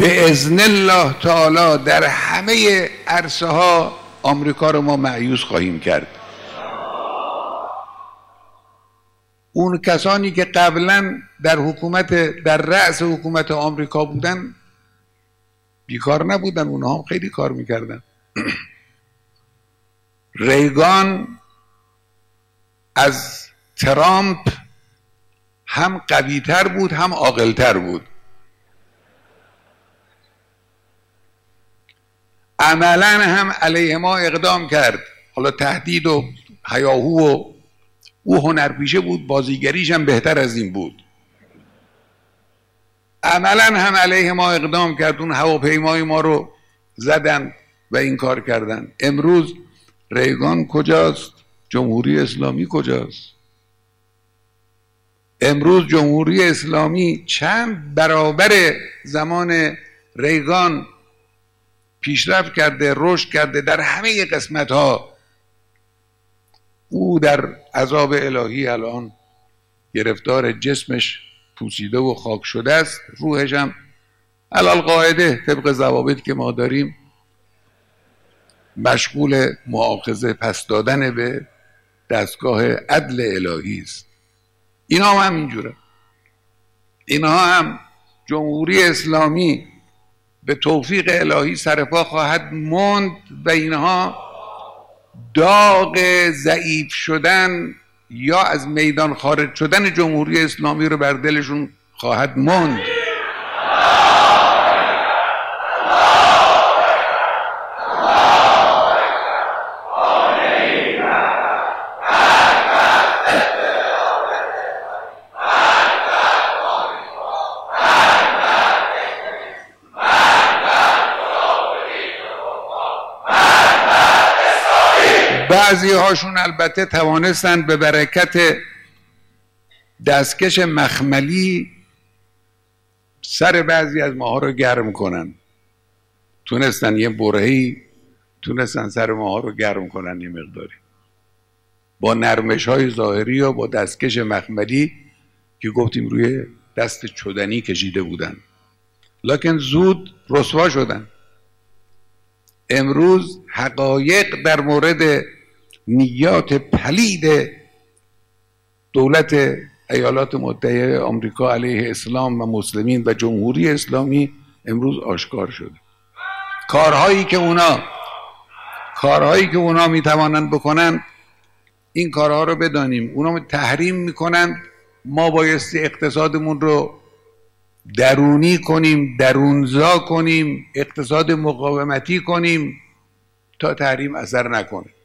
به اذن الله تعالی در همه عرصه ها آمریکا رو ما مأیوس خواهیم کرد. اون کسانی که قبلا در رأس حکومت آمریکا بودن بیکار نبودن، اونها هم خیلی کار میکردن. ریگان از ترامپ هم قوی‌تر بود هم عاقل‌تر بود. عملاً هم علیه ما اقدام کرد. حالا تهدید و هیاهو و او هنرپیشه بود، بازیگریش هم بهتر از این بود. عملاً هم علیه ما اقدام کرد، اون هواپیمای ما رو زدن و این کار کردن. امروز ریگان کجاست؟ جمهوری اسلامی کجاست؟ امروز جمهوری اسلامی چند برابر زمان ریگان پیشرفت کرده، رشد کرده در همه قسمت ها. او در عذاب الهی الان گرفتار، جسمش پوسیده و خاک شده است، روحش هم علالقاعده طبق ضوابطی که ما داریم مشغول مؤاخذه پس دادن به دستگاه عدل الهی است. اینا هم اینجوره. اینها هم جمهوری اسلامی به توفیق الهی سرپا خواهد ماند و اینها داغ ضعیف شدن یا از میدان خارج شدن جمهوری اسلامی رو بر دلشون خواهد ماند. بعضی هاشون البته توانستند به برکت دستکش مخملی سر بعضی از ماها رو گرم کنن. تونستن یه برهی تونستن سر ماها رو گرم کنن یه مقداری با نرمش های ظاهری و با دستکش مخملی که گفتیم روی دست چدنی کشیده بودن، لکن زود رسوا شدن. امروز حقایق در مورد نیات پلید دولت ایالات متحده آمریکا علیه اسلام و مسلمین و جمهوری اسلامی امروز آشکار شده. کارهایی که اونا میتوانند بکنن، این کارها رو بدانیم. اونا تحریم میکنن، ما بایستی اقتصادمون رو درونی کنیم، درونزا کنیم، اقتصاد مقاومتی کنیم تا تحریم اثر نکنه.